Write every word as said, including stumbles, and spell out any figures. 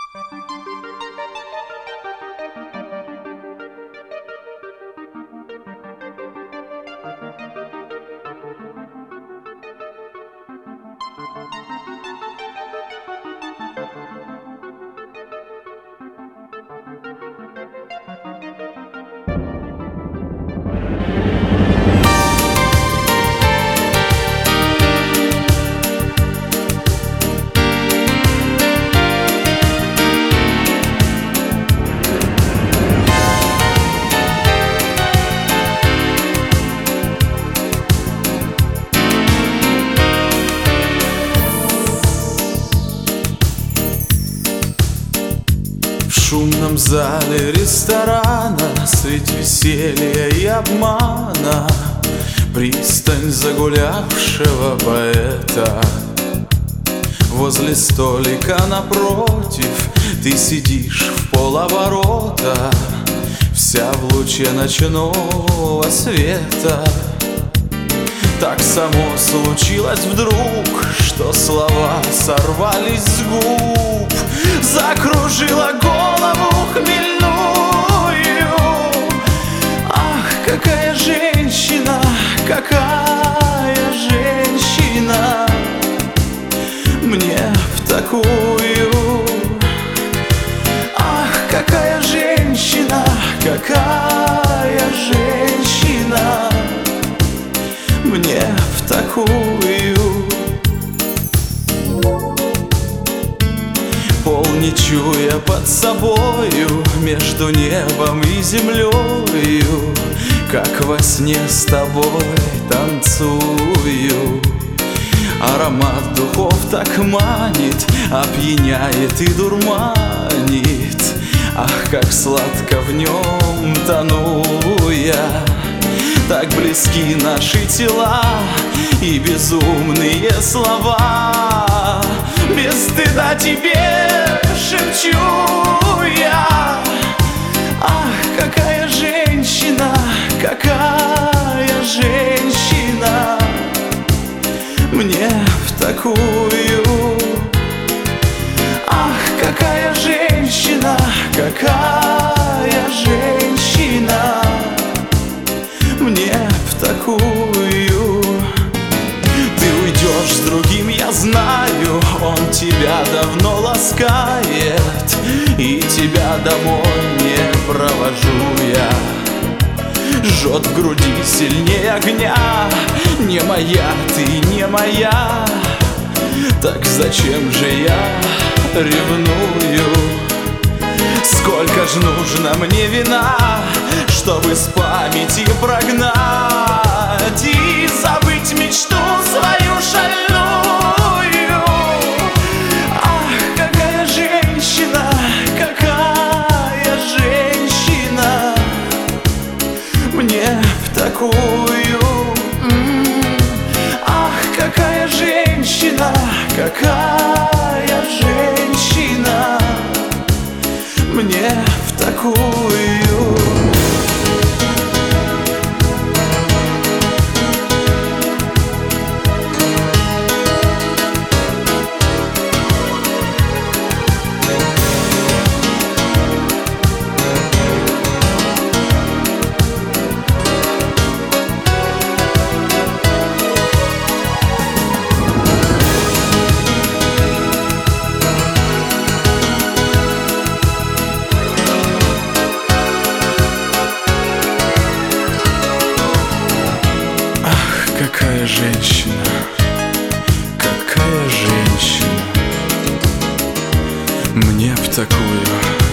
В шумном зале ресторана средь веселья и обмана пристань загулявшего поэта. Возле столика напротив ты сидишь в полоборота, вся в луче ночного света. Так само случилось вдруг, что слова сорвались с губ, закружила голову хмельную. Ах, какая женщина, какая женщина, мне в такую. Ах, какая женщина, какая женщина, мне в такую. Пол не чуя под собою, между небом и землею, как во сне с тобой танцую. Аромат духов так манит, опьяняет и дурманит. Ах, как сладко в нем тону я. Так близки наши тела и безумные слова. Без стыда тебе шепчу я. Ах, какая женщина, какая женщина, мне в такую. Ах, какая женщина, какая женщина, мне в такую. Ты уйдешь с другим, я знаю, он тебя давно ласкает, и тебя домой не провожу я. Жжет в груди сильнее огня, не моя ты, не моя. Так зачем же я ревную? Сколько ж нужно мне вина, чтобы с памяти прогнать и забыть мечту свою шальную. Ах, какая женщина, какая женщина, мне в такую. Ах, какая женщина, какая женщина, мне в такую. Какая женщина, какая женщина, мне в такую.